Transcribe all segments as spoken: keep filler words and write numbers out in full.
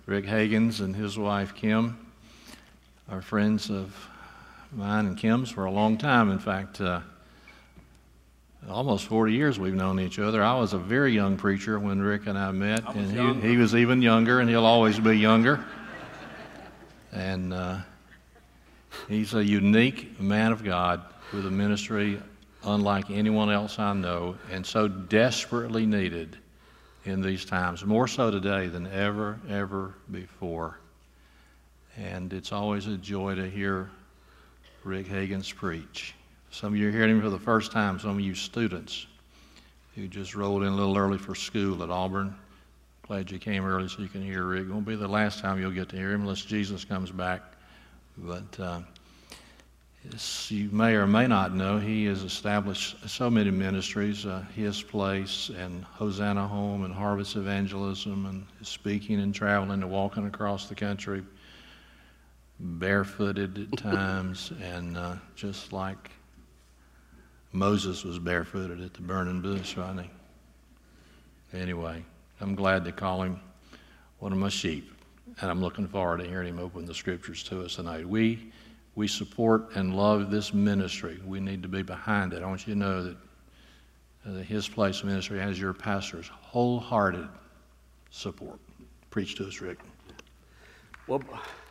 Rick Hagins and his wife Kim are friends of mine and Kim's for a long time. In fact, uh, almost forty years we've known each other. I was a very young preacher when Rick and I met, I and he, he was even younger, and he'll always be younger. And uh, he's a unique man of God with a ministry unlike anyone else I know, and so desperately needed in these times, more so today than ever, ever before. And it's always a joy to hear Rick Hagins preach. Some of you are hearing him for the first time, some of you students who just rolled in a little early for school at Auburn. Glad you came early so you can hear Rick. It won't be the last time you'll get to hear him unless Jesus comes back. But uh, you may or may not know, he has established so many ministries, uh, His Place and Hosanna Home and Harvest Evangelism, and speaking and traveling and walking across the country, barefooted at times, and uh, just like Moses was barefooted at the burning bush, wasn't he? Anyway, I'm glad to call him one of my sheep, and I'm looking forward to hearing him open the scriptures to us tonight. We We support and love this ministry. We need to be behind it. I want you to know that uh, His Place Ministry has your pastor's wholehearted support. Preach to us, Rick. Well,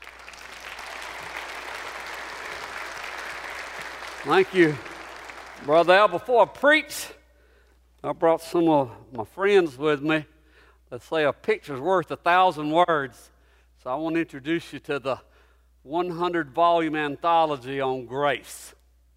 thank you, Brother Al. Before I preach, I brought some of my friends with me. Let's say a picture's worth a thousand words. So I want to introduce you to the one hundred volume anthology on grace.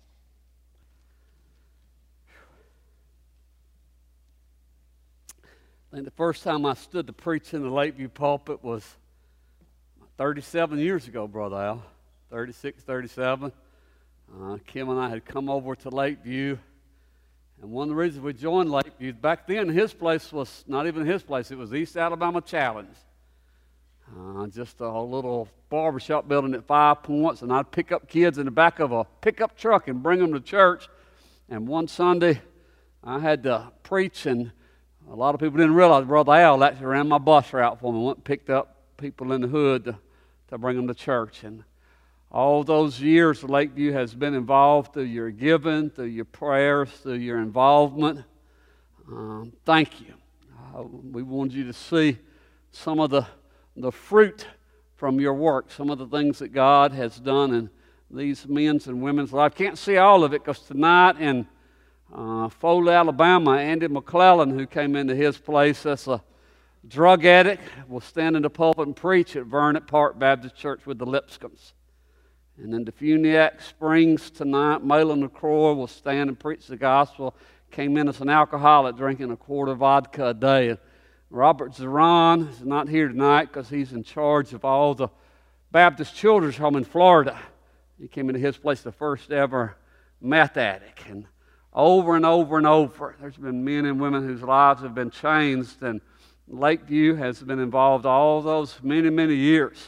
I think the first time I stood to preach in the Lakeview pulpit was thirty-seven years ago, Brother Al. thirty-six, thirty-seven. Uh, Kim and I had come over to Lakeview. And one of the reasons we joined Lakeview, back then his place was not even his place, it was East Alabama Challenge. Uh, just a little barbershop building at Five Points, and I'd pick up kids in the back of a pickup truck and bring them to church. And one Sunday, I had to preach, and a lot of people didn't realize Brother Al actually ran my bus route for me, went and picked up people in the hood to, to bring them to church. And all those years, Lakeview has been involved through your giving, through your prayers, through your involvement. Um, thank you. Uh, we wanted you to see some of the the fruit from your work, some of the things that God has done in these men's and women's life. Can't see all of it because tonight in uh, Foley, Alabama, Andy McClellan, who came into his place, that's a drug addict, will stand in the pulpit and preach at Vernon Park Baptist Church with the Lipscombs. And in Defuniak Springs tonight, Malin LaCroix will stand and preach the gospel. Came in as an alcoholic, drinking a quart of vodka a day. Robert Zeron is not here tonight because he's in charge of all the Baptist Children's Home in Florida. He came into his place, the first ever meth addict. And over and over and over, there's been men and women whose lives have been changed, and Lakeview has been involved all those many, many years.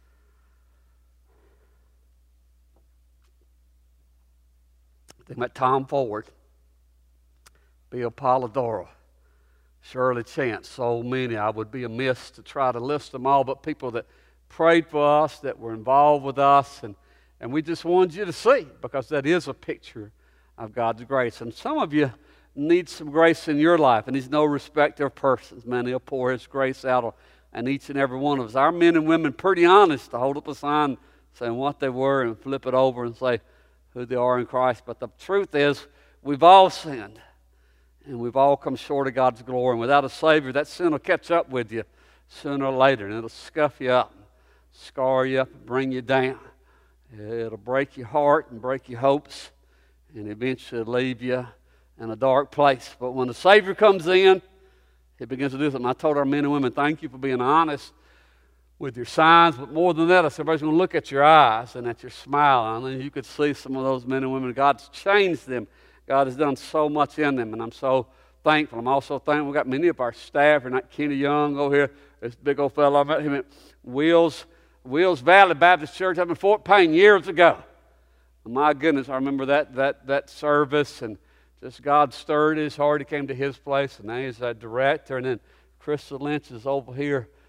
Think about Tom Ford, Bill Polidoro, Shirley Chance, so many. I would be amiss to try to list them all, but people that prayed for us, that were involved with us, and, and we just wanted you to see, because that is a picture of God's grace. And some of you need some grace in your life, and He's no respecter of persons. Man, He'll pour His grace out on each and every one of us. Our men and women pretty honest to hold up a sign saying what they were and flip it over and say who they are in Christ. But the truth is, we've all sinned. And we've all come short of God's glory. And without a Savior, that sin will catch up with you sooner or later. And it'll scuff you up, scar you up, and bring you down. It'll break your heart and break your hopes, and eventually leave you in a dark place. But when the Savior comes in, He begins to do something. I told our men and women, thank you for being honest with your signs. But more than that, I said, everybody's going to look at your eyes and at your smile. And then you could see some of those men and women. God's changed them. God has done so much in them, and I'm so thankful. I'm also thankful we've got many of our staff, and not Kenny Young over here, this big old fellow. I met him at Wills, Wills Valley Baptist Church up in Fort Payne years ago. And my goodness, I remember that that that service, and just God stirred his heart. He came to his place, and now he's a director. And then Crystal Lynch is over here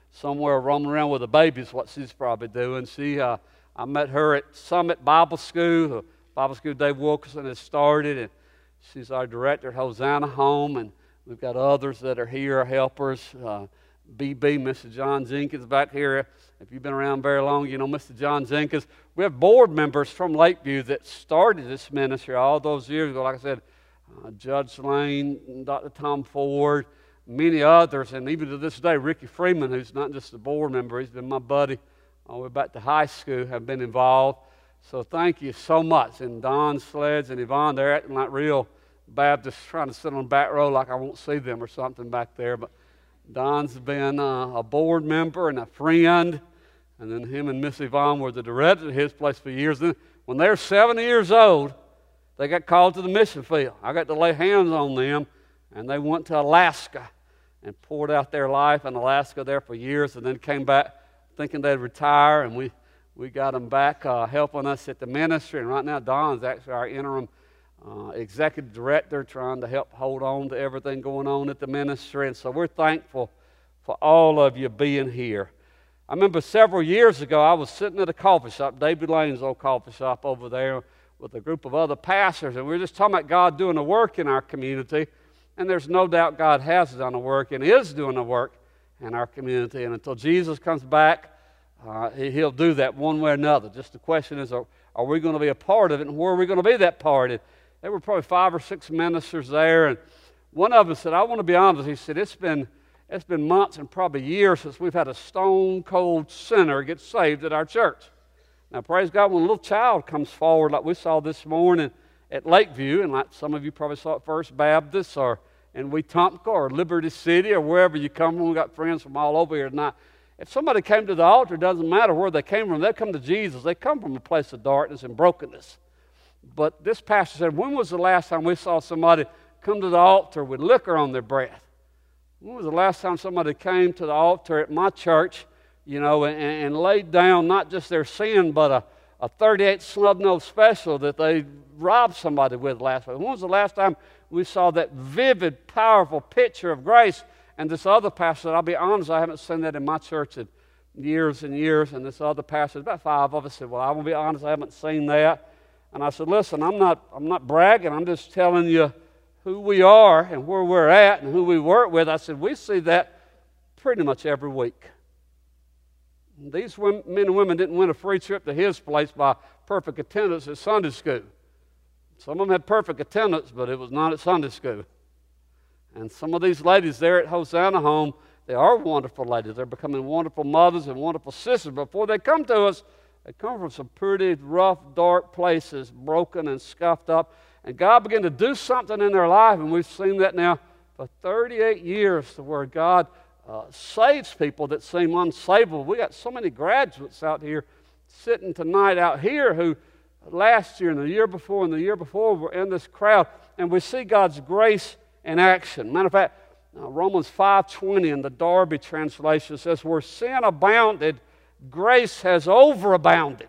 somewhere roaming around with a baby is what she's probably doing. She, uh, I met her at Summit Bible School. The Bible School Dave Wilkerson has started, and she's our director at Hosanna Home, and we've got others that are here, our helpers. Uh, B B, Mister John Jenkins back here. If you've been around very long, you know Mister John Jenkins. We have board members from Lakeview that started this ministry all those years ago. Like I said, uh, Judge Lane, Doctor Tom Ford, many others, and even to this day, Ricky Freeman, who's not just a board member, he's been my buddy all the way back to high school, have been involved. So thank you so much. And Don Sledge and Yvonne, they're acting like real Baptists, trying to sit on the back row like I won't see them or something back there. But Don's been uh, a board member and a friend, and then him and Miss Yvonne were the director at his place for years. Then when they were seventy years old, they got called to the mission field. I got to lay hands on them, and they went to Alaska and poured out their life in Alaska there for years, and then came back thinking they'd retire, and we, we got them back uh, helping us at the ministry. And right now Don's actually our interim Uh, executive director, trying to help hold on to everything going on at the ministry. And so we're thankful for all of you being here. I remember several years ago, I was sitting at a coffee shop, David Lane's old coffee shop over there, with a group of other pastors, and we were just talking about God doing a work in our community. And there's no doubt God has done a work and is doing a work in our community. And until Jesus comes back, uh, he, he'll do that one way or another. Just the question is, are, are we going to be a part of it, and where are we going to be that part of it? There were probably five or six ministers there, and one of them said, I want to be honest. He said, it's been, it's been months and probably years since we've had a stone-cold sinner get saved at our church. Now, praise God, when a little child comes forward like we saw this morning at Lakeview, and like some of you probably saw at First Baptist or in Wetumpka or Liberty City or wherever you come from. We've got friends from all over here tonight. If somebody came to the altar, it doesn't matter where they came from. They come to Jesus. They come from a place of darkness and brokenness. But this pastor said, when was the last time we saw somebody come to the altar with liquor on their breath? When was the last time somebody came to the altar at my church, you know, and, and laid down not just their sin, but a, a thirty-eight snub-nose special that they robbed somebody with last week? When was the last time we saw that vivid, powerful picture of grace? And this other pastor said, I'll be honest, I haven't seen that in my church in years and years. And this other pastor, about five of us, said, well, I will be honest, I haven't seen that. And I said, listen, I'm not, I'm not bragging. I'm just telling you who we are and where we're at and who we work with. I said, we see that pretty much every week. These women, men and women didn't win a free trip to his place by perfect attendance at Sunday school. Some of them had perfect attendance, but it was not at Sunday school. And some of these ladies there at Hosanna Home, they are wonderful ladies. They're becoming wonderful mothers and wonderful sisters. Before they come to us, they come from some pretty rough, dark places, broken and scuffed up. And God began to do something in their life, and we've seen that now for thirty-eight years, to where God uh, saves people that seem unsavable. We got so many graduates out here sitting tonight out here who last year and the year before and the year before were in this crowd, and we see God's grace in action. Matter of fact, uh, Romans five twenty in the Darby translation says, where sin abounded, grace has overabounded.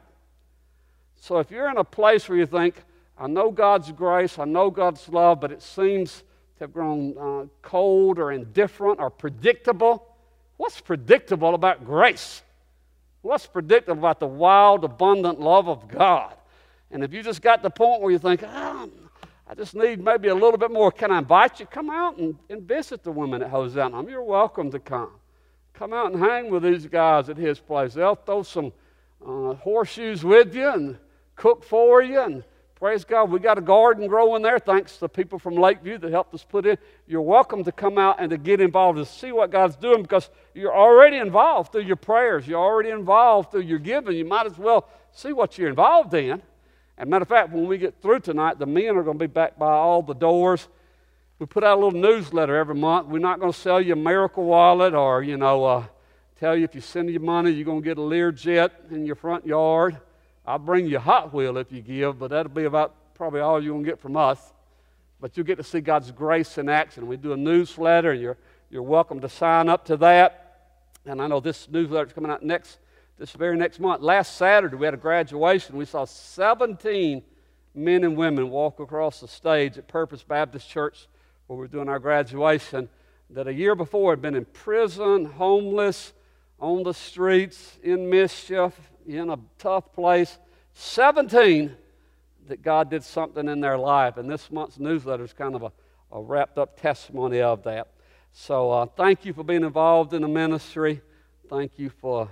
So if you're in a place where you think, I know God's grace, I know God's love, but it seems to have grown uh, cold or indifferent or predictable, what's predictable about grace? What's predictable about the wild, abundant love of God? And if you just got to the point where you think, oh, I just need maybe a little bit more, can I invite you? Come out and, and visit the women at Hosanna. You're welcome to come. Come out and hang with these guys at his place. They'll throw some uh, horseshoes with you and cook for you. And praise God, we got a garden growing there thanks to people from Lakeview that helped us put in. You're welcome to come out and to get involved and see what God's doing, because you're already involved through your prayers. You're already involved through your giving. You might as well see what you're involved in. And matter of fact, when we get through tonight, the men are going to be back by all the doors. We put out a little newsletter every month. We're not going to sell you a Miracle Wallet or, you know, uh, tell you if you send your money, you're going to get a Learjet in your front yard. I'll bring you a Hot Wheel if you give, but that'll be about probably all you're going to get from us. But you'll get to see God's grace in action. We do a newsletter, and you're, you're welcome to sign up to that. And I know this newsletter is coming out next, this very next month. Last Saturday, we had a graduation. We saw seventeen men and women walk across the stage at Purpose Baptist Church where we're doing our graduation, that a year before had been in prison, homeless, on the streets, in mischief, in a tough place. seventeen that God did something in their life. And this month's newsletter is kind of a, a wrapped-up testimony of that. So uh, thank you for being involved in the ministry. Thank you for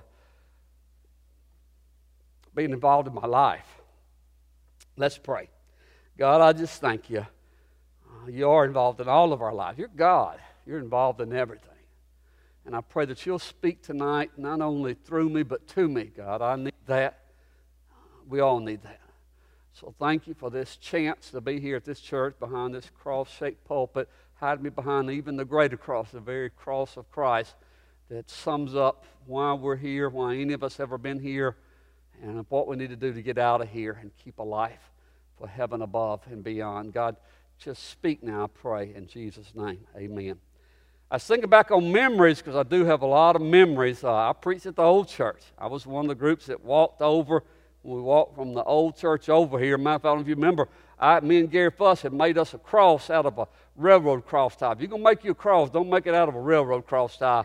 being involved in my life. Let's pray. God, I just thank you. Uh, you are involved in all of our lives. You're God. You're involved in everything. And I pray that you'll speak tonight, not only through me, but to me, God. I need that. We all need that. So thank you for this chance to be here at this church behind this cross-shaped pulpit. Hide me behind even the greater cross, the very cross of Christ that sums up why we're here, why any of us ever been here, and what we need to do to get out of here and keep a life for heaven above and beyond. God, just speak now, I pray, in Jesus' name. Amen. I was thinking back on memories because I do have a lot of memories. Uh, I preached at the old church. I was one of the groups that walked over. When we walked from the old church over here, matter of fact, if you remember, I, me and Gary Fuss had made us a cross out of a railroad cross tie. If you're going to make you a cross, don't make it out of a railroad cross tie.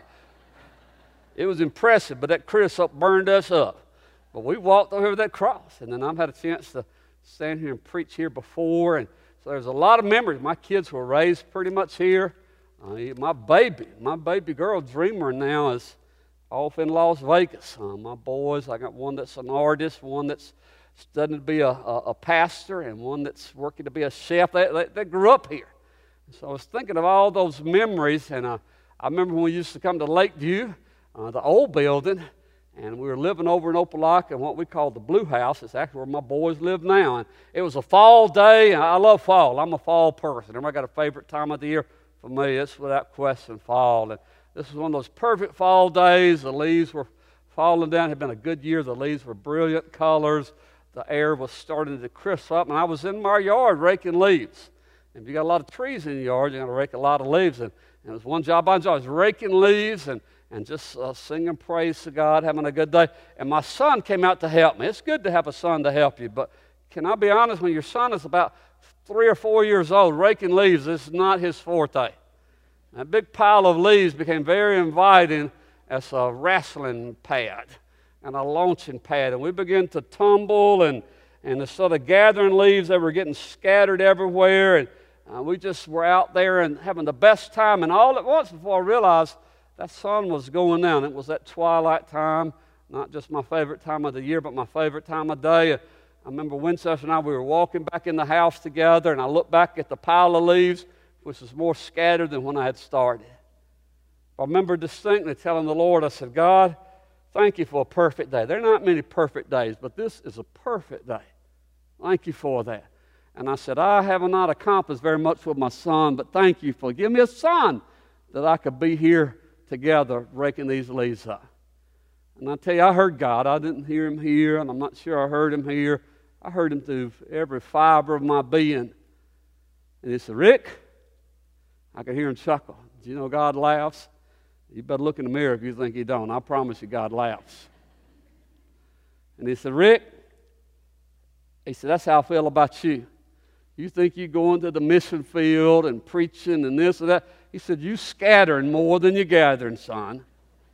It was impressive, but that creosote burned us up. But we walked over with that cross, and then I've had a chance to stand here and preach here before, and so there's a lot of memories. My kids were raised pretty much here. Uh, my baby, my baby girl Dreamer now is off in Las Vegas. Uh, my boys, I got one that's an artist, one that's studying to be a, a, a pastor, and one that's working to be a chef. They, they, they grew up here. So I was thinking of all those memories, and uh, I remember when we used to come to Lakeview, uh, the old building, and we were living over in Opelika in what we call the Blue House. It's actually where my boys live now. And it was a fall day, and I love fall. I'm a fall person. Everybody got a favorite time of the year? For me, it's without question fall. And this was one of those perfect fall days. The leaves were falling down. It had been a good year. The leaves were brilliant colors. The air was starting to crisp up. And I was in my yard raking leaves. And if you got a lot of trees in your yard, you're going to rake a lot of leaves. And, and it was one job I enjoyed. I was raking leaves and, and just uh, singing praise to God, having a good day. And my son came out to help me. It's good to have a son to help you. But can I be honest, when your son is about three or four years old, raking leaves is not his forte. That big pile of leaves became very inviting as a wrestling pad and a launching pad. And we began to tumble, and, and instead of gathering leaves, they were getting scattered everywhere. And uh, we just were out there and having the best time. And all at once, before I realized, that sun was going down. It was that twilight time, not just my favorite time of the year, but my favorite time of day. I remember Winchester and I, we were walking back in the house together, and I looked back at the pile of leaves, which was more scattered than when I had started. I remember distinctly telling the Lord, I said, God, thank you for a perfect day. There are not many perfect days, but this is a perfect day. Thank you for that. And I said, I have not accomplished very much with my son, but thank you for giving me a son that I could be here together raking these leaves up. And I tell you, I heard God. I didn't hear him here, and I'm not sure I heard him here. I heard him through every fiber of my being. And he said, Rick, I could hear him chuckle. Do you know God laughs? You better look in the mirror if you think he don't. I promise you God laughs. And he said, Rick, he said, that's how I feel about you. You think you go into the mission field and preaching and this and that. He said, you scattering more than you're gathering, son.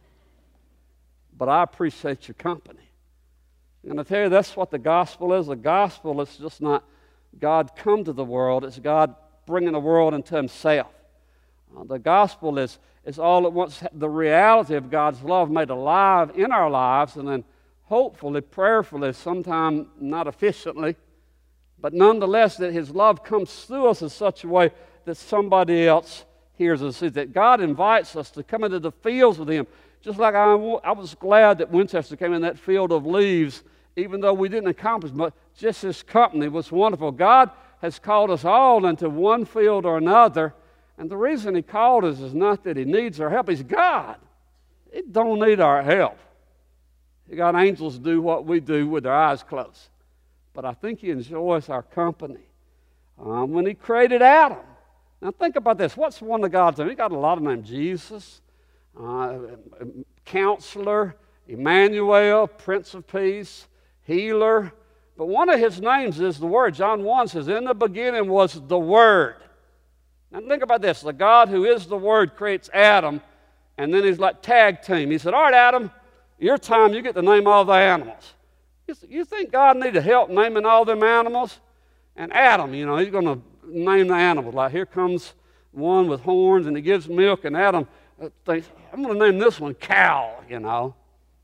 But I appreciate your company. And I tell you, that's what the gospel is. The gospel is just not God come to the world. It's God bringing the world into himself. Uh, the gospel is, is all at once the reality of God's love made alive in our lives, and then hopefully, prayerfully, sometime not efficiently, but nonetheless that his love comes through us in such a way that somebody else hears us. That God invites us to come into the fields with him. Just like I, I was glad that Winchester came in that field of leaves, even though we didn't accomplish much, just his company was wonderful. God has called us all into one field or another, and the reason he called us is not that he needs our help. He's God. He don't need our help. He got angels do what we do with their eyes closed. But I think he enjoys our company. Um, when he created Adam, now think about this. What's one of God's names? He got a lot of names. Jesus, uh, Counselor, Emmanuel, Prince of Peace, Healer. But one of his names is the Word. John one says, in the beginning was the Word. Now think about this. The God who is the Word creates Adam, and then he's like tag team. He said, all right, Adam, your time, you get to name all the animals. You think God needed help naming all them animals? And Adam, you know, he's going to name the animals. Like, here comes one with horns, and he gives milk, and Adam thinks, I'm going to name this one cow, you know.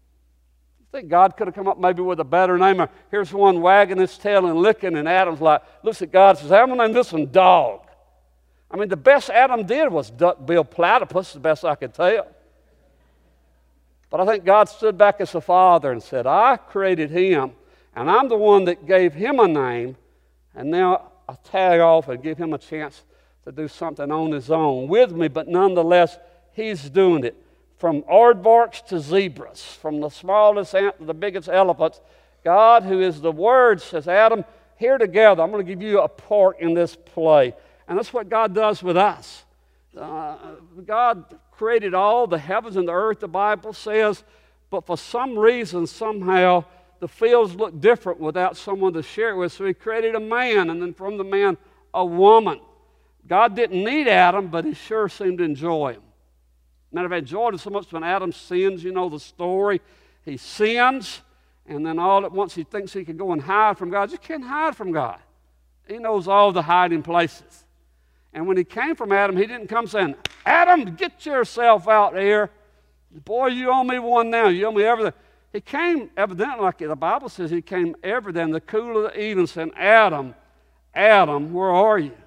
You think God could have come up maybe with a better name? Or here's one wagging his tail and licking, and Adam's like, looks at God and says, I'm going to name this one dog. I mean, the best Adam did was duck-billed platypus, the best I could tell. But I think God stood back as a father and said, I created him, and I'm the one that gave him a name, and now I tag off and give him a chance to do something on his own with me, but nonetheless, he's doing it. From aardvarks to zebras, from the smallest ant to the biggest elephants, God, who is the Word, says, Adam, here together, I'm going to give you a part in this play. And that's what God does with us. Uh, God created all the heavens and the earth, the Bible says, but for some reason, somehow, the fields look different without someone to share it with. So he created a man, and then from the man, a woman. God didn't need Adam, but he sure seemed to enjoy him. Matter of fact, enjoyed him so much when Adam sins, you know the story. He sins, and then all at once he thinks he can go and hide from God. You can't hide from God. He knows all the hiding places. And when he came from Adam, he didn't come saying, Adam, get yourself out here. Boy, you owe me one now. You owe me everything. He came, evidently, like the Bible says, he came every day in the cool of the evening saying, Adam, Adam, where are you?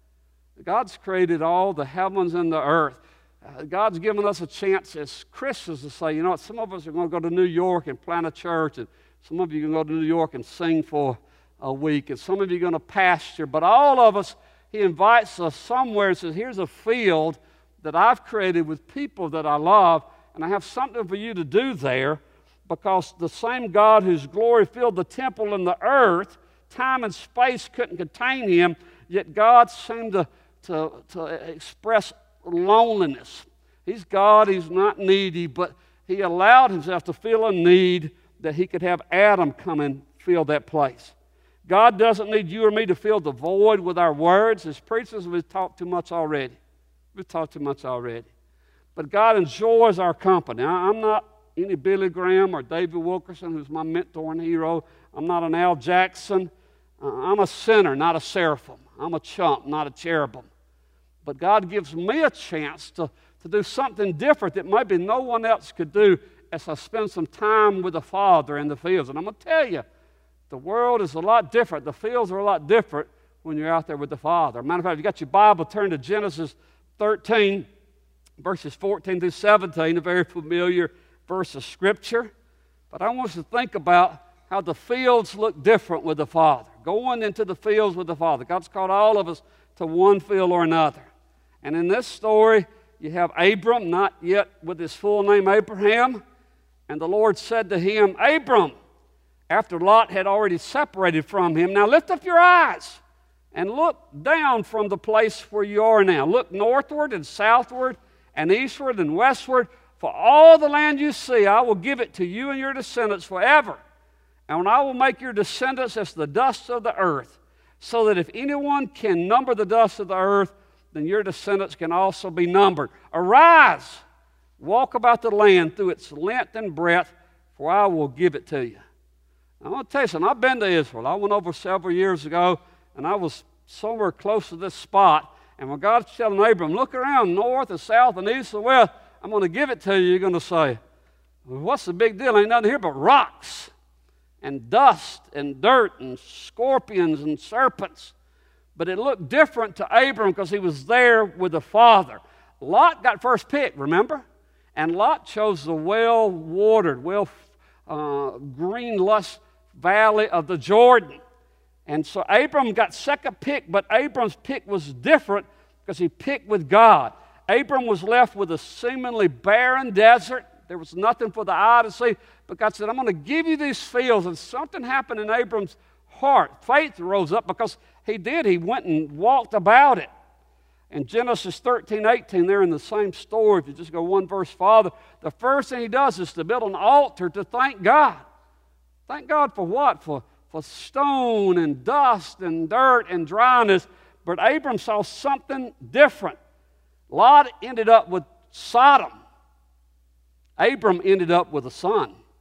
God's created all the heavens and the earth. Uh, God's given us a chance as Christians to say, you know what, some of us are going to go to New York and plant a church, and some of you are going to go to New York and sing for a week, and some of you are going to pasture, but all of us, he invites us somewhere and says, here's a field that I've created with people that I love, and I have something for you to do there, because the same God whose glory filled the temple and the earth, time and space couldn't contain him, yet God seemed to, to, to express loneliness. He's God, he's not needy, but he allowed himself to feel a need that he could have Adam come and fill that place. God doesn't need you or me to fill the void with our words. As preachers, we've talked too much already. We've talked too much already. But God enjoys our company. I'm not any Billy Graham or David Wilkerson, who's my mentor and hero. I'm not an Al Jackson. Uh, I'm a sinner, not a seraphim. I'm a chump, not a cherubim. But God gives me a chance to, to do something different that maybe no one else could do as I spend some time with the Father in the fields. And I'm going to tell you, the world is a lot different. The fields are a lot different when you're out there with the Father. Matter of fact, if you got your Bible, turn to Genesis thirteen, verses fourteen through seventeen, a very familiar verse of Scripture. But I want us to think about how the fields look different with the Father. Going into the fields with the Father. God's called all of us to one field or another. And in this story, you have Abram, not yet with his full name Abraham. And the Lord said to him, Abram, after Lot had already separated from him, now lift up your eyes and look down from the place where you are now. Look northward and southward and eastward and westward. For all the land you see, I will give it to you and your descendants forever. And I will make your descendants as the dust of the earth, so that if anyone can number the dust of the earth, then your descendants can also be numbered. Arise, walk about the land through its length and breadth, for I will give it to you. I want to tell you something. I've been to Israel. I went over several years ago, and I was somewhere close to this spot. And when God's telling Abram, look around north and south and east and west, I'm going to give it to you. You're going to say, well, what's the big deal? Ain't nothing here but rocks and dust and dirt and scorpions and serpents. But it looked different to Abram because he was there with the Father. Lot got first pick, remember? And Lot chose the well-watered, well uh, green, lush valley of the Jordan. And so Abram got second pick, but Abram's pick was different because he picked with God. Abram was left with a seemingly barren desert. There was nothing for the eye to see. But God said, I'm going to give you these fields. And something happened in Abram's heart. Faith rose up because he did. He went and walked about it. In Genesis thirteen, eighteen, they're in the same story. If you just go one verse farther, the first thing he does is to build an altar to thank God. Thank God for what? For, for stone and dust and dirt and dryness. But Abram saw something different. Lot ended up with Sodom. Abram ended up with a son.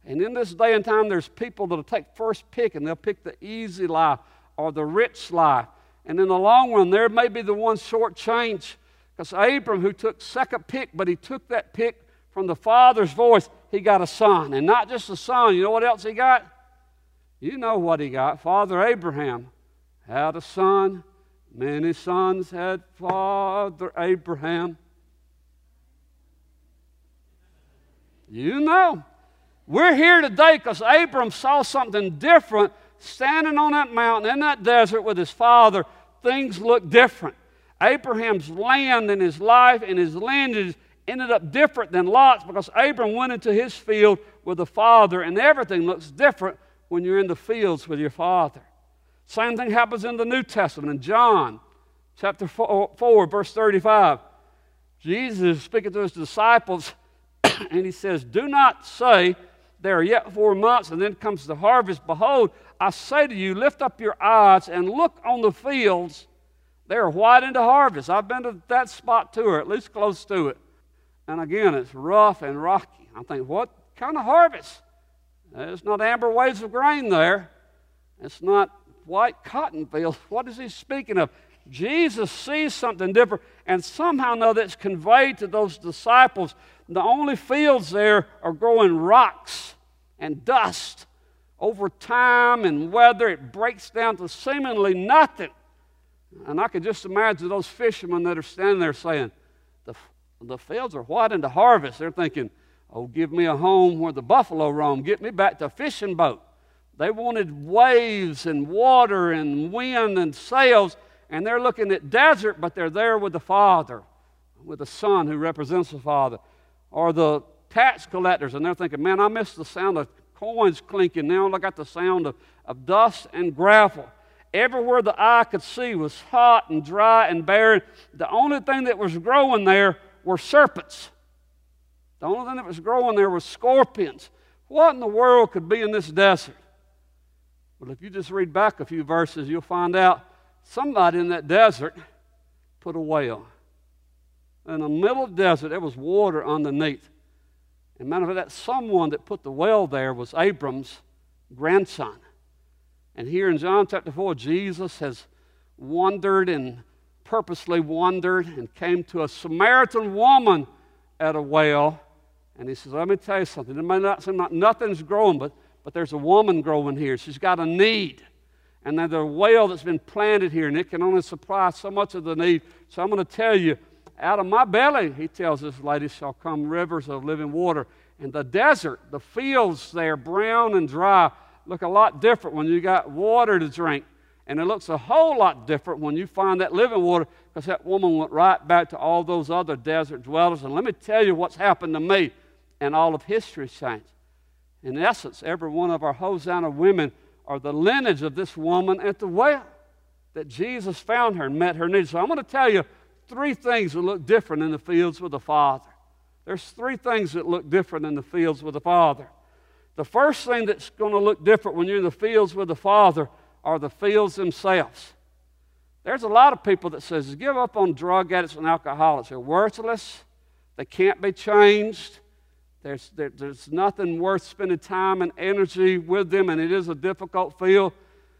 And in this day and time, there's people that'll take first pick, and they'll pick the easy life or the rich life. And in the long run, there may be the one shortchanged. Because Abram, who took second pick, but he took that pick from the Father's voice, he got a son. And not just a son, you know what else he got? You know what he got. Father Abraham had a son. Many sons had Father Abraham. You know. We're here today because Abram saw something different standing on that mountain in that desert with his father. Things looked different. Abraham's land and his life and his lineage ended up different than Lot's because Abram went into his field with the father, and everything looks different when you're in the fields with your father. Same thing happens in the New Testament. In John chapter four, four verse thirty-five, Jesus is speaking to his disciples, and he says, "Do not say, there are yet four months, and then comes the harvest. Behold, I say to you, lift up your eyes and look on the fields. They are white unto harvest." I've been to that spot too, or at least close to it. And again, it's rough and rocky. I think, what kind of harvest? It's not amber waves of grain there. It's not white cotton fields. What is he speaking of? Jesus sees something different, and somehow know that's conveyed to those disciples. The only fields there are growing rocks and dust. Over time and weather, it breaks down to seemingly nothing. And I can just imagine those fishermen that are standing there saying, the, the fields are white into harvest. They're thinking, oh, give me a home where the buffalo roam. Get me back to a fishing boat. They wanted waves and water and wind and sails, and they're looking at desert, but they're there with the Father, with the Son who represents the Father. Or the tax collectors, and they're thinking, man, I missed the sound of coins clinking. Now I got the sound of, of dust and gravel. Everywhere the eye could see was hot and dry and barren. The only thing that was growing there were serpents. The only thing that was growing there was scorpions. What in the world could be in this desert? Well, if you just read back a few verses, you'll find out somebody in that desert put a well. In the middle of the desert, there was water underneath. And matter of fact, that someone that put the well there was Abram's grandson. And here in John chapter four, Jesus has wandered and purposely wandered and came to a Samaritan woman at a well. And he says, let me tell you something. It may not seem like nothing's growing, but, but there's a woman growing here. She's got a need. And there's a well that's been planted here, and it can only supply so much of the need. So I'm going to tell you, out of my belly, he tells this lady, shall come rivers of living water. And the desert, the fields there, brown and dry, look a lot different when you got water to drink. And it looks a whole lot different when you find that living water, because that woman went right back to all those other desert dwellers. And let me tell you what's happened to me, and all of history's changed. In essence, every one of our Hosanna women are the lineage of this woman at the well, that Jesus found her and met her needs. So I'm going to tell you three things that look different in the fields with the Father. There's three things that look different in the fields with the Father. The first thing that's going to look different when you're in the fields with the Father are the fields themselves. There's a lot of people that says, give up on drug addicts and alcoholics. They're worthless. They can't be changed. There's, there, there's nothing worth spending time and energy with them, and it is a difficult field.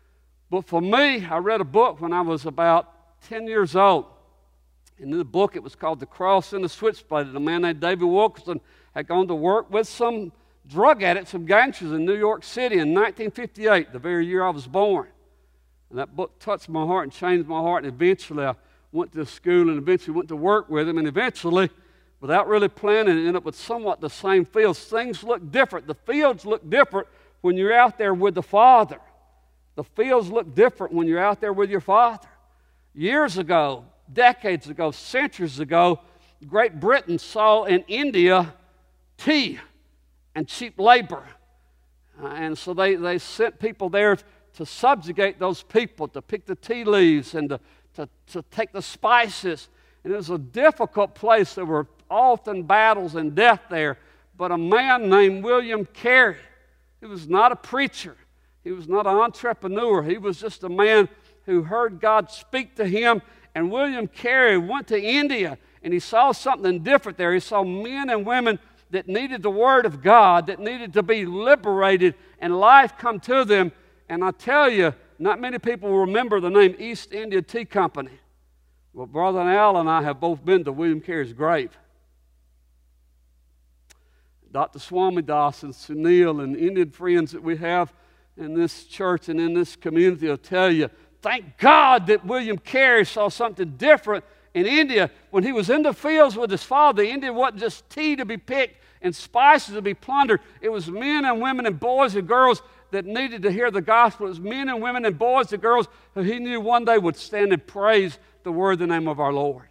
But for me, I read a book when I was about ten years old. And in the book, it was called The Cross and the Switchblade. And a man named David Wilkerson had gone to work with some drug addicts, some gangsters in New York City in nineteen fifty-eight, the very year I was born. And that book touched my heart and changed my heart. And eventually, I went to school and eventually went to work with him. And eventually, without really planning, ended up with somewhat the same fields. Things look different. The fields look different when you're out there with the Father. The fields look different when you're out there with your Father. Years ago, decades ago, centuries ago, Great Britain saw in India tea and cheap labor. Uh, and so they, they sent people there to subjugate those people, to pick the tea leaves and to, to, to take the spices. And it was a difficult place. There were often battles and death there. But a man named William Carey, he was not a preacher. He was not an entrepreneur. He was just a man who heard God speak to him. And William Carey went to India, and he saw something different there. He saw men and women that needed the Word of God, that needed to be liberated and life come to them. And I tell you, not many people will remember the name East India Tea Company. Well, Brother Al and I have both been to William Carey's grave. Doctor Swami Das and Sunil and Indian friends that we have in this church and in this community will tell you, thank God that William Carey saw something different in India. When he was in the fields with his father, India wasn't just tea to be picked and spices to be plundered. It was men and women and boys and girls that needed to hear the gospel. It was men and women and boys and girls who he knew one day would stand and praise the word, the name of our Lord.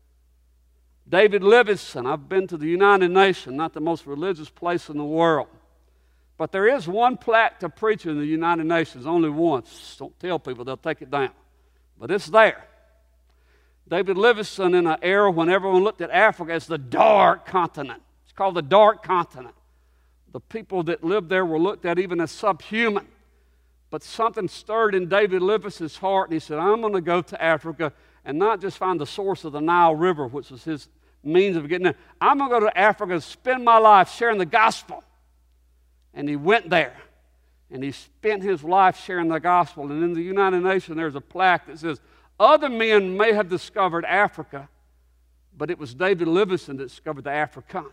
David Livingstone, I've been to the United Nations, not the most religious place in the world. But there is one plaque to preach in the United Nations, only once. Don't tell people, they'll take it down. But it's there. David Livingstone, in an era when everyone looked at Africa as the dark continent. It's called the dark continent. The people that lived there were looked at even as subhuman. But something stirred in David Livingstone's heart, and he said, I'm going to go to Africa and not just find the source of the Nile River, which was his means of getting there. I'm going to go to Africa and spend my life sharing the gospel. And he went there, and he spent his life sharing the gospel. And in the United Nations, there's a plaque that says, other men may have discovered Africa, but it was David Livingstone that discovered the African.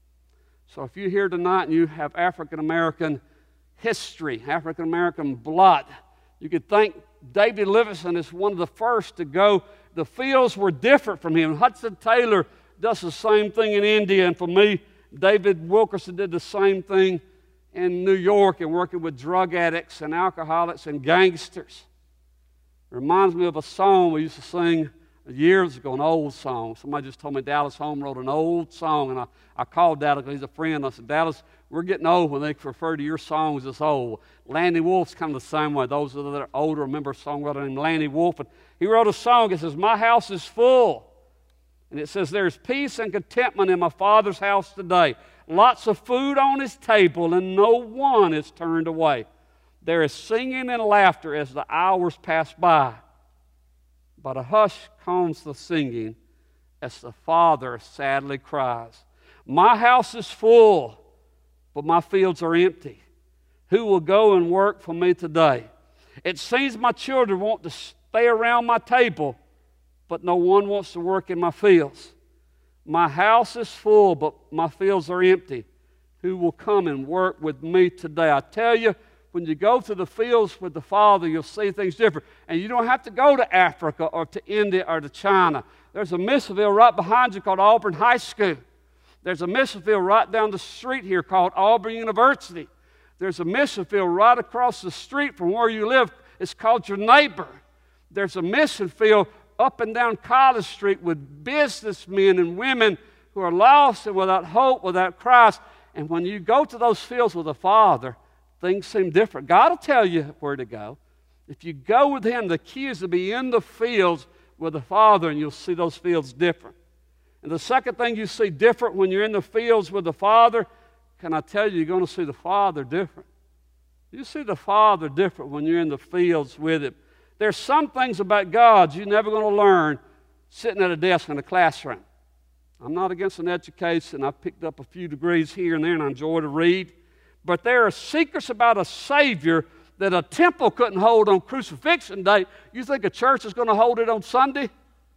So if you're here tonight and you have African-American history, African-American blood, you could thank David Livingstone is one of the first to go. The fields were different from him. Hudson Taylor does the same thing in India, and for me, David Wilkerson did the same thing in New York and working with drug addicts and alcoholics and gangsters. It reminds me of a song we used to sing years ago, an old song. Somebody just told me Dallas Home wrote an old song, and I, I called Dallas because he's a friend. I said, Dallas, we're getting old when they refer to your songs as old. Lanny Wolf's kind of the same way. Those that are older remember a songwriter named Lanny Wolf. And he wrote a song that says, my house is full. And it says, there's peace and contentment in my Father's house today. Lots of food on his table, and no one is turned away. There is singing and laughter as the hours pass by. But a hush calms the singing as the Father sadly cries. My house is full, but my fields are empty. Who will go and work for me today? It seems my children want to stay around my table, but no one wants to work in my fields. My house is full, but my fields are empty. Who will come and work with me today? I tell you, when you go to the fields with the Father, you'll see things different. And you don't have to go to Africa or to India or to China. There's a mission field right behind you called Auburn High School. There's a mission field right down the street here called Auburn University. There's a mission field right across the street from where you live. It's called your neighbor. There's a mission field up and down College Street with businessmen and women who are lost and without hope, without Christ. And when you go to those fields with the Father, things seem different. God will tell you where to go. If you go with Him, the key is to be in the fields with the Father, and you'll see those fields different. And the second thing you see different when you're in the fields with the Father, can I tell you, you're going to see the Father different. You see the Father different when you're in the fields with Him. There's some things about God you're never going to learn sitting at a desk in a classroom. I'm not against an education. I've picked up a few degrees here and there, and I enjoy to read. But there are secrets about a Savior that a temple couldn't hold on crucifixion day. You think a church is going to hold it on Sunday?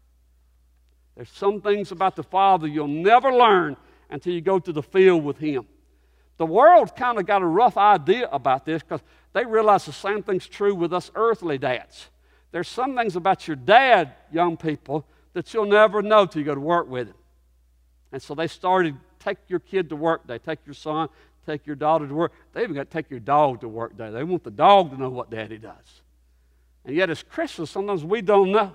There's some things about the Father you'll never learn until you go to the field with Him. The world kind of got a rough idea about this because they realize the same thing's true with us earthly dads. There's some things about your dad, young people, that you'll never know till you go to work with him. And so they started, take your kid to work day, take your son, take your daughter to work. They even got to take your dog to work day. They want the dog to know what daddy does. And yet as Christians, sometimes we don't know.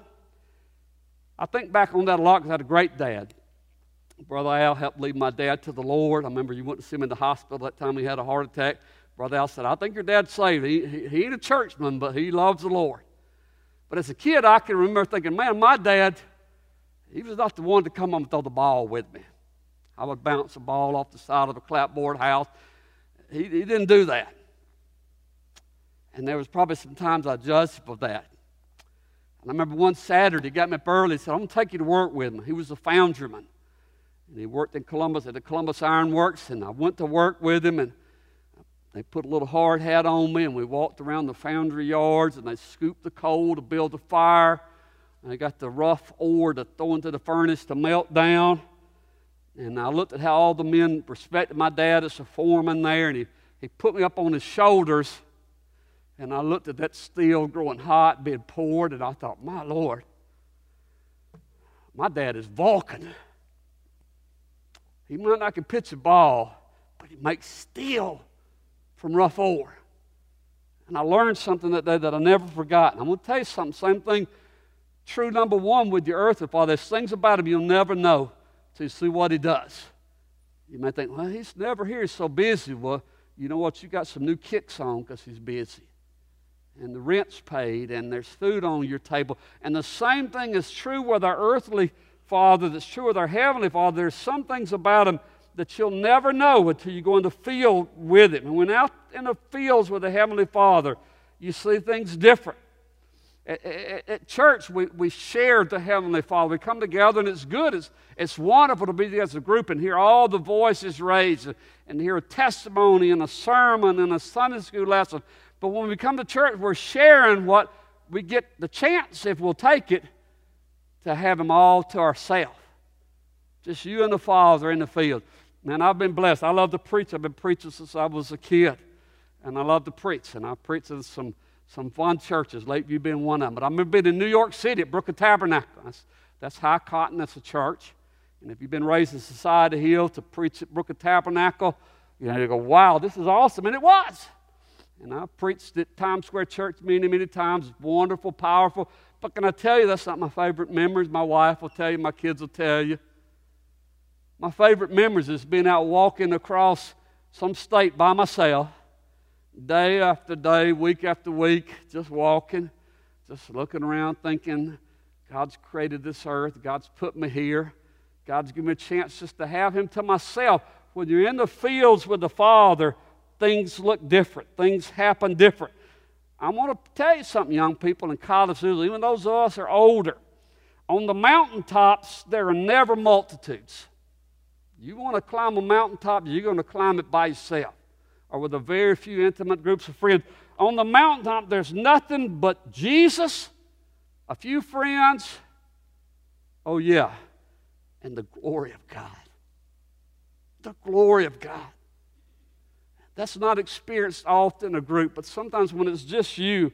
I think back on that a lot because I had a great dad. Brother Al helped lead my dad to the Lord. I remember you went to see him in the hospital that time he had a heart attack. Brother Al said, I think your dad's saved. He, he, he ain't a churchman, but he loves the Lord. But as a kid, I can remember thinking, man, my dad, he was not the one to come home and throw the ball with me. I would bounce a ball off the side of a clapboard house. He, he didn't do that. And there was probably some times I judged him for that. And I remember one Saturday, he got me up early and said, I'm going to take you to work with me. He was a foundryman. And he worked in Columbus at the Columbus Iron Works, and I went to work with him, and they put a little hard hat on me, and we walked around the foundry yards, and they scooped the coal to build the fire, and they got the rough ore to throw into the furnace to melt down. And I looked at how all the men respected my dad as a foreman there, and he, he put me up on his shoulders, and I looked at that steel growing hot, being poured, and I thought, my Lord, my dad is Vulcan. He might not can pitch a ball, but he makes steel from rough ore. And I learned something that day that I never forgot. And I'm going to tell you something, same thing, true number one with your earthly father. There's things about him you'll never know till you see what he does. You may think, well, he's never here, he's so busy. Well, you know what, you got some new kicks on because he's busy. And the rent's paid, and there's food on your table. And the same thing is true with our earthly Father, that's true with our Heavenly Father. There's some things about Him that you'll never know until you go in the field with Him. And when out in the fields with the Heavenly Father, you see things different. At, at, at church, we, we share the Heavenly Father. We come together, and it's good. It's, it's wonderful to be together as a group and hear all the voices raised, and, and hear a testimony and a sermon and a Sunday school lesson. But when we come to church, we're sharing what we get the chance, if we'll take it, to have Him all to ourselves. Just you and the Father in the field. Man, I've been blessed. I love to preach. I've been preaching since I was a kid. And I love to preach. And I preached in some, some fun churches, Lakeview being one of them. But I remember being in New York City at Brook of Tabernacle. That's, that's High Cotton. That's a church. And if you've been raised in Society Hill to preach at Brook of Tabernacle, you know, you go, wow, this is awesome. And it was. And I preached at Times Square Church many, many times. Wonderful, powerful. But can I tell you, that's not my favorite memories. My wife will tell you, my kids will tell you. My favorite memories is being out walking across some state by myself, day after day, week after week, just walking, just looking around thinking, God's created this earth, God's put me here, God's given me a chance just to have Him to myself. When you're in the fields with the Father, things look different, things happen different. I want to tell you something, young people in college, even those of us who are older. On the mountaintops, there are never multitudes. You want to climb a mountaintop, you're going to climb it by yourself or with a very few intimate groups of friends. On the mountaintop, there's nothing but Jesus, a few friends, oh yeah, and the glory of God. The glory of God. That's not experienced often in a group, but sometimes when it's just you,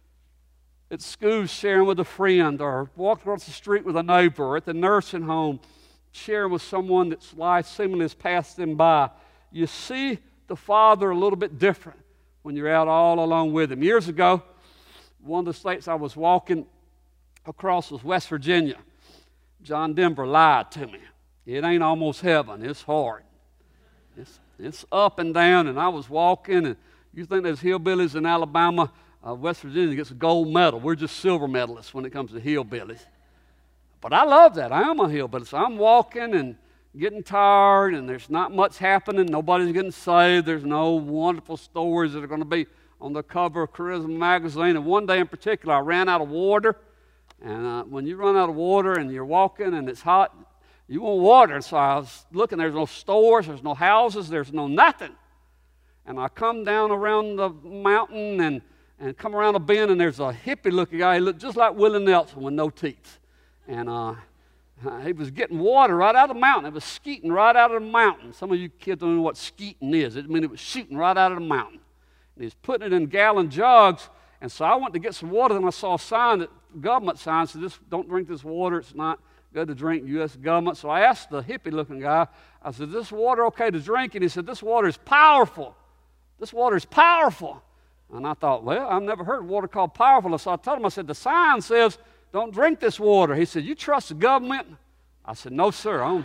at school sharing with a friend, or walking across the street with a neighbor, or at the nursing home, sharing with someone that's life seemingly has passed them by, you see the Father a little bit different when you're out all alone with Him. Years ago, one of the states I was walking across was West Virginia. John Denver lied to me. It ain't almost heaven. It's hard. It's It's up and down, and I was walking, and you think there's hillbillies in Alabama, uh, West Virginia gets a gold medal. We're just silver medalists when it comes to hillbillies. But I love that. I am a hillbilly, so I'm walking and getting tired, and there's not much happening. Nobody's getting saved. There's no wonderful stories that are going to be on the cover of Charisma magazine. And one day in particular, I ran out of water, and uh, when you run out of water and you're walking and it's hot, you want water. And so I was looking, there's no stores, there's no houses, there's no nothing. And I come down around the mountain and, and come around a bend, and there's a hippie-looking guy. He looked just like Willie Nelson with no teeth. And uh, he was getting water right out of the mountain. It was skeeting right out of the mountain. Some of you kids don't know what skeeting is. It means it was shooting right out of the mountain. And he's putting it in gallon jugs. And so I went to get some water, and I saw a sign, that government sign, said, this, don't drink this water. It's not good to drink, U S government. So I asked the hippie-looking guy, I said, is this water okay to drink? And he said, this water is powerful. This water is powerful. And I thought, well, I've never heard of water called powerful. So I told him, I said, the sign says, don't drink this water. He said, you trust the government? I said, no, sir. I don't,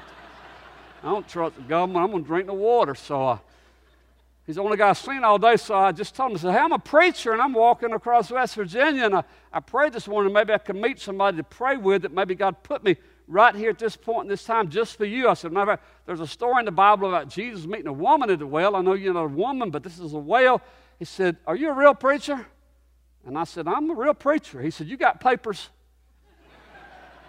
I don't trust the government. I'm going to drink the water. So uh, he's the only guy I've seen all day. So I just told him, I said, hey, I'm a preacher, and I'm walking across West Virginia, and I, I prayed this morning maybe I could meet somebody to pray with, that maybe God put me right here at this point in this time just for you. I said, matter of fact, there's a story in the Bible about Jesus meeting a woman at the well. I know you're not a woman, but this is a well. He said, are you a real preacher? And I said, I'm a real preacher. He said, you got papers?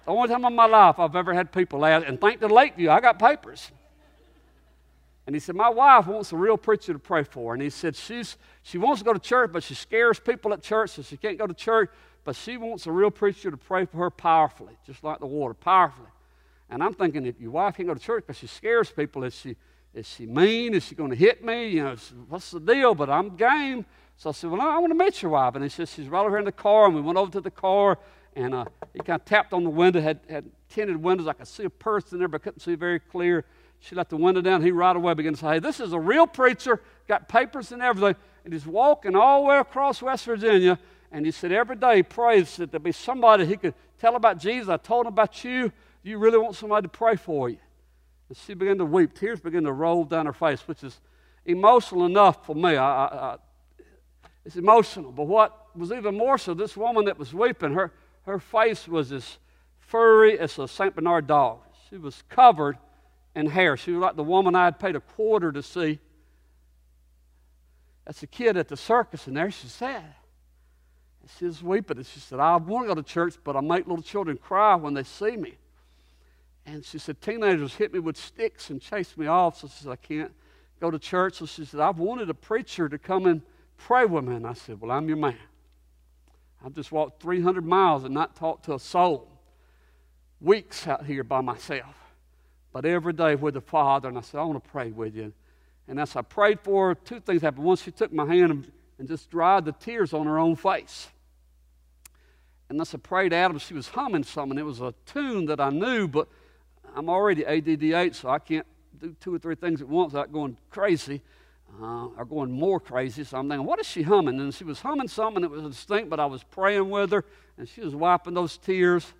The only time in my life I've ever had people ask, and thank the Lakeview, I got papers. And he said, my wife wants a real preacher to pray for. And he said, she's, she wants to go to church, but she scares people at church, so she can't go to church. But she wants a real preacher to pray for her powerfully, just like the water, powerfully. And I'm thinking, if your wife can't go to church because she scares people, is she, is she mean? Is she going to hit me? You know, what's the deal? But I'm game. So I said, well, I want to meet your wife. And he said, she's right over here in the car. And we went over to the car, and uh, he kind of tapped on the window, had, had tinted windows. I could see a person there, but couldn't see very clear. She let the window down. He right away began to say, hey, this is a real preacher, got papers and everything. And he's walking all the way across West Virginia. And he said every day he prays that there'd be somebody he could tell about Jesus. I told him about you. Do you really want somebody to pray for you? And she began to weep. Tears began to roll down her face, which is emotional enough for me. I, I, I, it's emotional. But what was even more so, this woman that was weeping, her, her face was as furry as a Saint Bernard dog. She was covered in hair. She was like the woman I had paid a quarter to see. That's a kid at the circus, and there she's sad. And she was weeping, and she said, I want to go to church, but I make little children cry when they see me. And she said, teenagers hit me with sticks and chase me off, so she said, I can't go to church. So she said, I've wanted a preacher to come and pray with me. And I said, well, I'm your man. I've just walked three hundred miles and not talked to a soul. Weeks out here by myself. But every day with the Father, and I said, I want to pray with you. And as I prayed for her, two things happened. One, she took my hand and, and just dried the tears on her own face. And as I prayed at him, she was humming something. It was a tune that I knew, but I'm already A D D H, so I can't do two or three things at once without going crazy, uh, or going more crazy. So I'm thinking, what is she humming? And she was humming something that was distinct, but I was praying with her, and she was wiping those tears.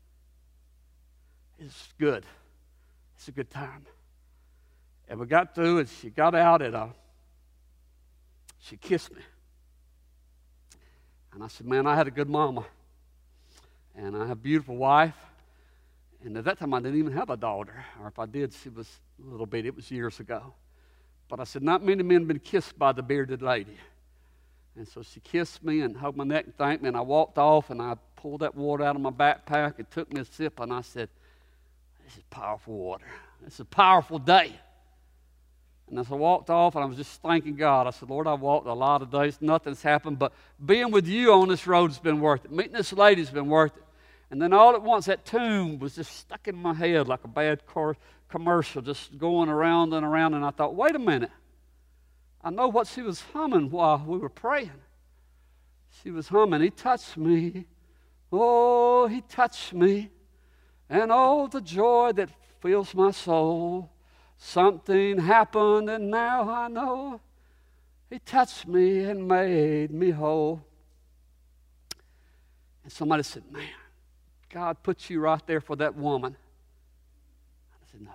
It's good. It's a good time. And we got through, and she got out, and uh, she kissed me. And I said, man, I had a good mama. And I have a beautiful wife. And at that time, I didn't even have a daughter. Or if I did, she was a little bit. It was years ago. But I said, not many men have been kissed by the bearded lady. And so she kissed me and hugged my neck and thanked me. And I walked off, and I pulled that water out of my backpack and took me a sip. And I said, this is powerful water. It's a powerful day. And as I walked off, and I was just thanking God, I said, Lord, I've walked a lot of days. Nothing's happened, but being with you on this road has been worth it. Meeting this lady's been worth it. And then all at once, that tune was just stuck in my head like a bad car commercial, just going around and around. And I thought, wait a minute. I know what she was humming while we were praying. She was humming, he touched me. Oh, he touched me. And oh, the joy that fills my soul. Something happened, and now I know he touched me and made me whole. And somebody said, man, God put you right there for that woman. I said, no.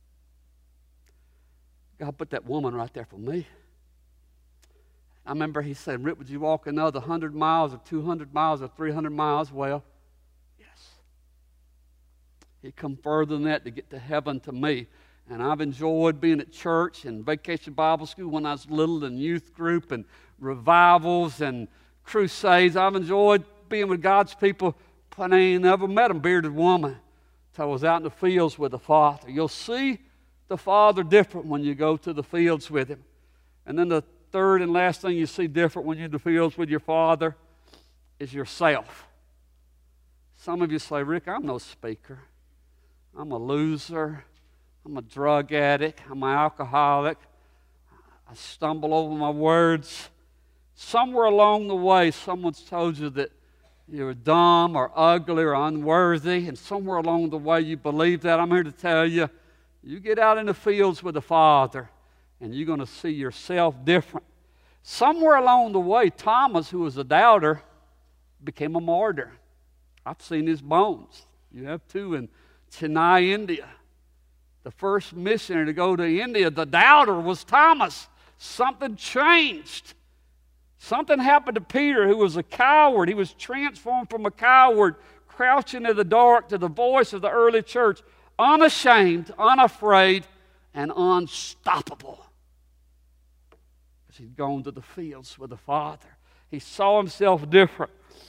God put that woman right there for me. I remember he said, Rick, would you walk another one hundred miles or two hundred miles or three hundred miles? Well, yes. He'd come further than that to get to heaven to me. And I've enjoyed being at church and Vacation Bible School when I was little, and youth group and revivals and crusades. I've enjoyed being with God's people, but I ain't never met a bearded woman until I was out in the fields with the Father. You'll see the Father different when you go to the fields with Him. And then the third and last thing you see different when you're in the fields with your Father is yourself. Some of you say, Rick, I'm no speaker. I'm a loser. I'm a drug addict. I'm an alcoholic. I stumble over my words. Somewhere along the way, someone's told you that you're dumb or ugly or unworthy, and somewhere along the way you believe that. I'm here to tell you, you get out in the fields with the Father, and you're going to see yourself different. Somewhere along the way, Thomas, who was a doubter, became a martyr. I've seen his bones. You have too in Chennai, India. The first missionary to go to India, the doubter, was Thomas. Something changed. Something happened to Peter, who was a coward. He was transformed from a coward, crouching in the dark, to the voice of the early church, unashamed, unafraid, and unstoppable. Because he'd gone to the fields with the Father. He saw himself different.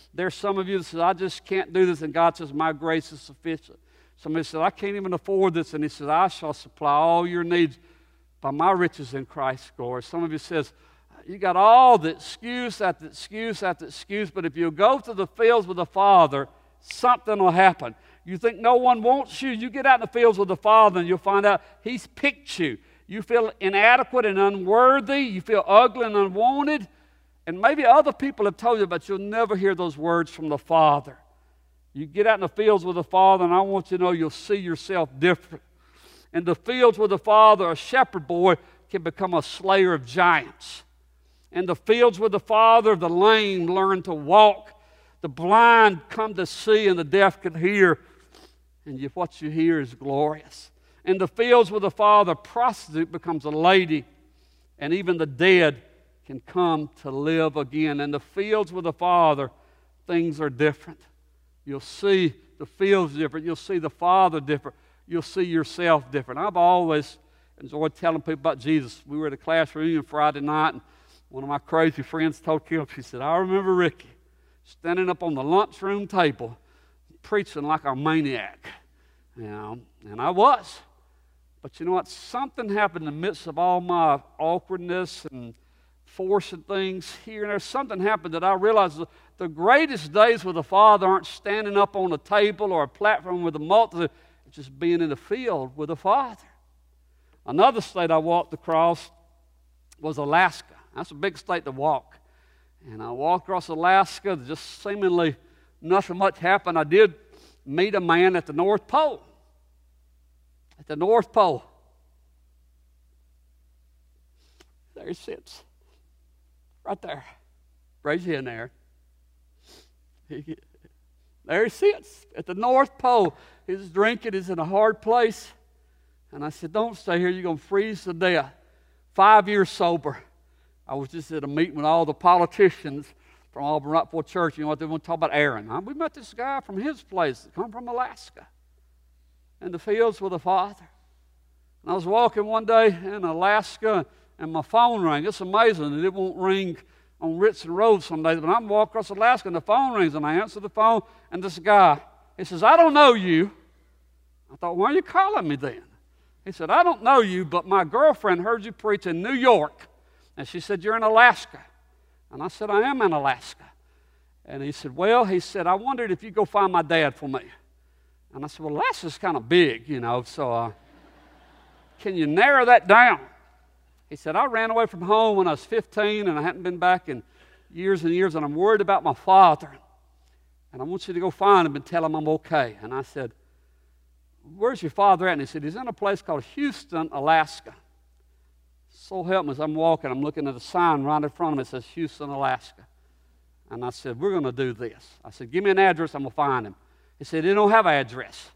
There's some of you that says, I just can't do this, and God says, my grace is sufficient. Somebody said, I can't even afford this, and he says, I shall supply all your needs by my riches in Christ's glory. Some of you says, you got all the excuse after excuse after excuse, but if you go to the fields with the Father, something will happen. You think no one wants you, you get out in the fields with the Father, and you'll find out He's picked you. You feel inadequate and unworthy. You feel ugly and unwanted. And maybe other people have told you, but you'll never hear those words from the Father. You get out in the fields with the Father, and I want you to know you'll see yourself different. In the fields with the Father, a shepherd boy can become a slayer of giants. In the fields with the Father, the lame learn to walk. The blind come to see, and the deaf can hear. And you, what you hear is glorious. In the fields with the Father, a prostitute becomes a lady, and even the dead can come to live again. In the fields with the Father, things are different. You'll see the fields different. You'll see the Father different. You'll see yourself different. I've always enjoyed telling people about Jesus. We were at a class reunion Friday night, and one of my crazy friends told Kim, she said, I remember Ricky standing up on the lunchroom table preaching like a maniac. You know, and I was. But you know what? Something happened in the midst of all my awkwardness and forcing things here and there. Something happened that I realized the greatest days with the Father aren't standing up on a table or a platform with a multitude. It's just being in the field with the Father. Another state I walked across was Alaska. That's a big state to walk. And I walked across Alaska. Just seemingly nothing much happened. I did meet a man at the North Pole. At the North Pole. There he sits. Right there. Raise your hand there. He, there he sits at the North Pole. He's drinking. He's in a hard place. And I said, don't stay here. You're going to freeze to death. Five years sober. I was just at a meeting with all the politicians from Auburn Rockport Church. You know what? They want to talk about Aaron. Huh? We met this guy from his place that come from Alaska. In the fields with the Father. And I was walking one day in Alaska, and my phone rang. It's amazing that it won't ring on Ritson Road some days, but I'm walking across Alaska, and the phone rings, and I answer the phone, and this guy, he says, I don't know you. I thought, why are you calling me then? He said, I don't know you, but my girlfriend heard you preach in New York, and she said, you're in Alaska. And I said, I am in Alaska. And he said, well, he said, I wondered if you'd go find my dad for me. And I said, well, Alaska's kind of big, you know, so uh, can you narrow that down? He said, I ran away from home when I was fifteen, and I hadn't been back in years and years, and I'm worried about my father. And I want you to go find him and tell him I'm okay. And I said, where's your father at? And he said, he's in a place called Houston, Alaska. So help me, as I'm walking, I'm looking at a sign right in front of me that says Houston, Alaska. And I said, we're going to do this. I said, give me an address, I'm going to find him. He said, they don't have an address.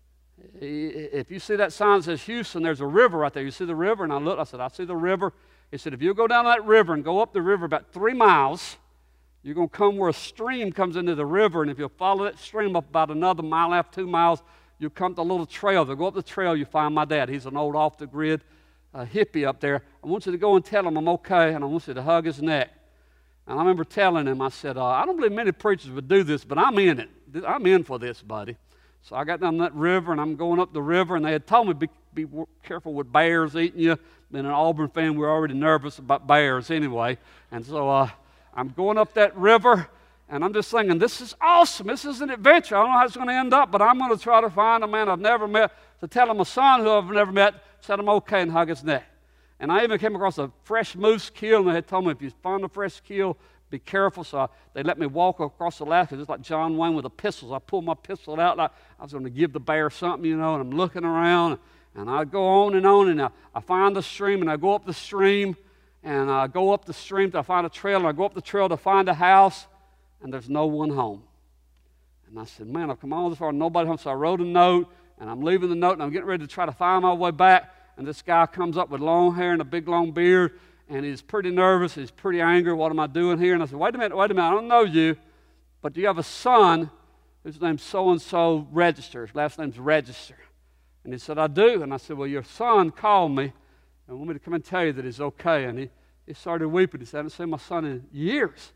If you see that sign that says Houston, there's a river right there. You see the river? And I looked, I said, I see the river. He said, if you go down that river and go up the river about three miles, you're going to come where a stream comes into the river, and if you follow that stream up about another mile and a half, two miles, you'll come to a little trail. They'll go up the trail, you find my dad. He's an old off-the-grid uh, hippie up there. I want you to go and tell him I'm okay, and I want you to hug his neck. And I remember telling him, I said, uh, I don't believe many preachers would do this, but I'm in it. I'm in for this, buddy. So I got down that river, and I'm going up the river, and they had told me, be, be careful with bears eating you. Being an Auburn fan, we were already nervous about bears anyway. And so uh, I'm going up that river, and I'm just thinking, this is awesome. This is an adventure. I don't know how it's going to end up, but I'm going to try to find a man I've never met, to tell him a son who I've never met, said I'm okay, and hug his neck. And I even came across a fresh moose kill, and they had told me, if you find a fresh kill, be careful. So I, they let me walk across Alaska just like John Wayne with the pistols. I pulled my pistol out like I was going to give the bear something, you know, and I'm looking around, and I go on and on, and I, I find the stream, and I go up the stream, and I go up the stream till I find a trail, and I go up the trail to find a house, and there's no one home. And I said, man, I've come all this far, nobody home. So I wrote a note, and I'm leaving the note, and I'm getting ready to try to find my way back, and this guy comes up with long hair and a big long beard, and he's pretty nervous, he's pretty angry, what am I doing here? And I said, wait a minute, wait a minute, I don't know you, but do you have a son whose name's so-and-so Register? His last name's Register. And he said, I do. And I said, well, your son called me and wanted me to come and tell you that he's okay. And he, he started weeping. He said, I haven't seen my son in years.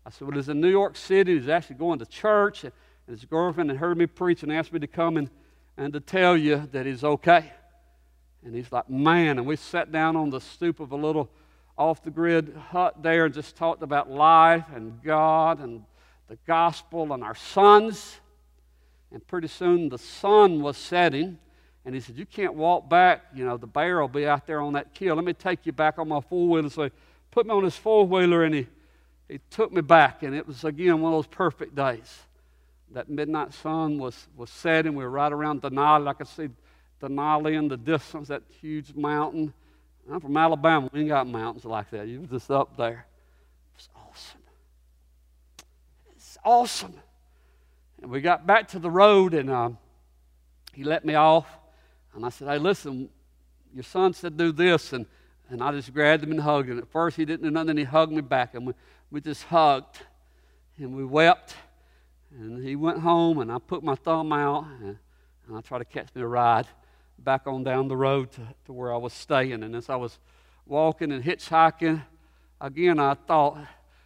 I said, well, he's in New York City. He's actually going to church. And his girlfriend had heard me preach and asked me to come and, and to tell you that he's okay. And he's like, man. And we sat down on the stoop of a little off-the-grid hut there and just talked about life and God and the gospel and our sons. And pretty soon the sun was setting. And he said, you can't walk back. You know, the bear will be out there on that kill. Let me take you back on my four-wheeler. So he put me on his four-wheeler, and he, he took me back. And it was, again, one of those perfect days. That midnight sun was, was setting. We were right around Denali. I could see Denali in the distance, that huge mountain. I'm from Alabama. We ain't got mountains like that. You were just up there. It's awesome. It's awesome. And we got back to the road, and um, he let me off. And I said, hey, listen, your son said do this. And, and I just grabbed him and hugged him. At first, he didn't do nothing. Then he hugged me back. And we, we just hugged. And we wept. And he went home, and I put my thumb out. And, and I tried to catch me a ride back on down the road to, to where I was staying. And as I was walking and hitchhiking, again, I thought,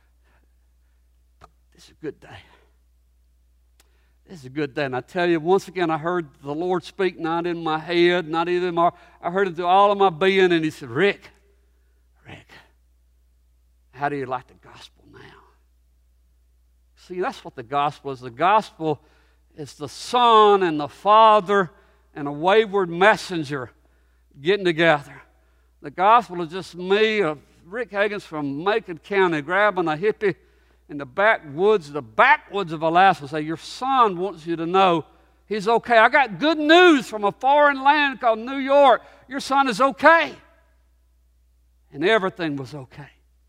this is a good day. This is a good day. And I tell you, once again, I heard the Lord speak, not in my head, not even in my, I heard it through all of my being, and he said, Rick, Rick, how do you like the gospel now? See, that's what the gospel is. The gospel is the Son and the Father and a wayward messenger getting together. The gospel is just me, uh, Rick Higgins from Macon County, grabbing a hippie in the backwoods, the backwoods of Alaska, say, your son wants you to know he's okay. I got good news from a foreign land called New York. Your son is okay. And everything was okay.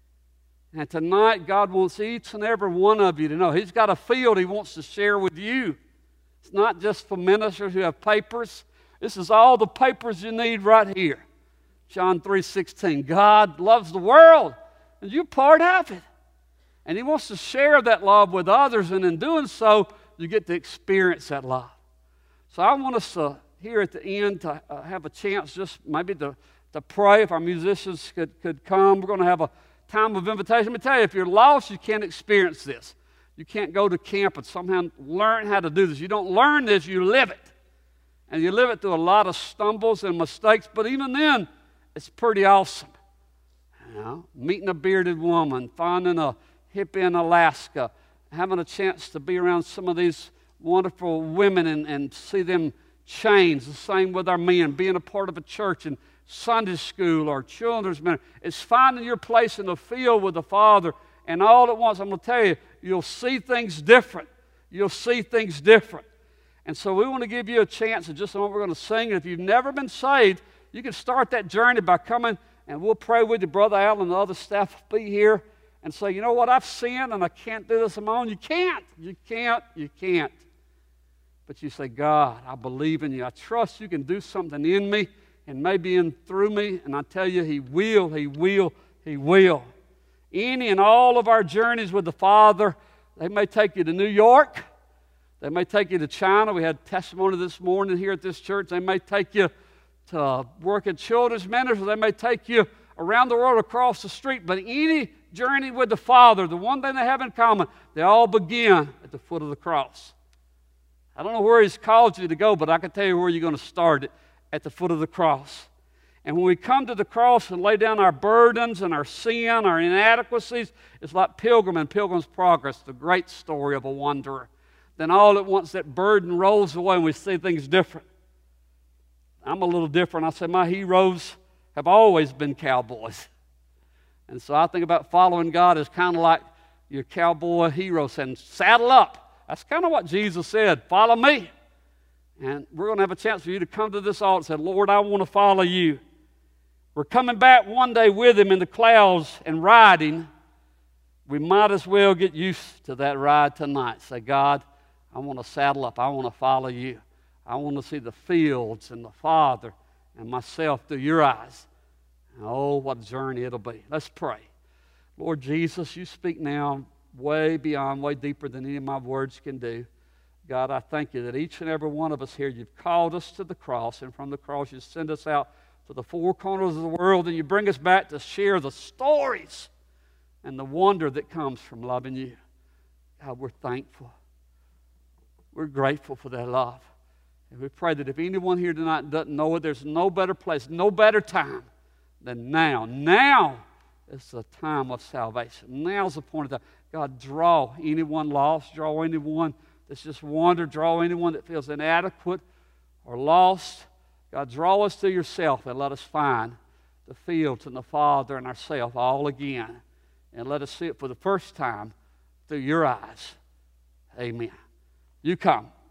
And tonight, God wants each and every one of you to know He's got a field He wants to share with you. It's not just for ministers who have papers. This is all the papers you need right here. John three sixteen. God loves the world, and you're part of it. And He wants to share that love with others, and in doing so, you get to experience that love. So I want us to, here at the end, to uh, have a chance just maybe to, to pray. If our musicians could, could come, we're going to have a time of invitation. Let me tell you, if you're lost, you can't experience this. You can't go to camp and somehow learn how to do this. You don't learn this, you live it. And you live it through a lot of stumbles and mistakes, but even then, it's pretty awesome. You know, meeting a bearded woman, finding a hippie in Alaska, having a chance to be around some of these wonderful women and, and see them change. The same with our men, being a part of a church and Sunday school or children's ministry. It's finding your place in the field with the Father. And all at once, I'm going to tell you, you'll see things different. You'll see things different. And so we want to give you a chance in just a moment. We're going to sing. And if you've never been saved, you can start that journey by coming, and we'll pray with you. Brother Al and the other staff will be here and say, you know what, I've sinned and I can't do this on my own. You can't. You can't. You can't. But you say, God, I believe in you. I trust you can do something in me and maybe in through me. And I tell you, He will, He will, He will. Any and all of our journeys with the Father, they may take you to New York. They may take you to China. We had testimony this morning here at this church. They may take you to work at children's ministry. They may take you around the world across the street. But any journey with the Father, the one thing they have in common, they all begin at the foot of the cross. I don't know where He's called you to go, but I can tell you where you're going to start it, at the foot of the cross. And when we come to the cross and lay down our burdens and our sin, our inadequacies, it's like Pilgrim and Pilgrim's Progress, the great story of a wanderer. Then all at once that burden rolls away and we see things different. I'm a little different. I say my heroes have always been cowboys. And so I think about following God as kind of like your cowboy hero saying, saddle up. That's kind of what Jesus said, follow me. And we're going to have a chance for you to come to this altar and say, Lord, I want to follow you. We're coming back one day with Him in the clouds and riding. We might as well get used to that ride tonight. Say, God, I want to saddle up. I want to follow you. I want to see the fields and the Father and myself through your eyes. And oh, what a journey it'll be. Let's pray. Lord Jesus, you speak now way beyond, way deeper than any of my words can do. God, I thank you that each and every one of us here, you've called us to the cross, and from the cross you send us out to the four corners of the world, and you bring us back to share the stories and the wonder that comes from loving you. God, we're thankful. We're grateful for that love. And we pray that if anyone here tonight doesn't know it, there's no better place, no better time than now. Now is the time of salvation. Now's the point of time. God, draw anyone lost, draw anyone that's just wandered, draw anyone that feels inadequate or lost. God, draw us to yourself and let us find the fields and the Father and ourselves all again. And let us see it for the first time through your eyes. Amen. You come.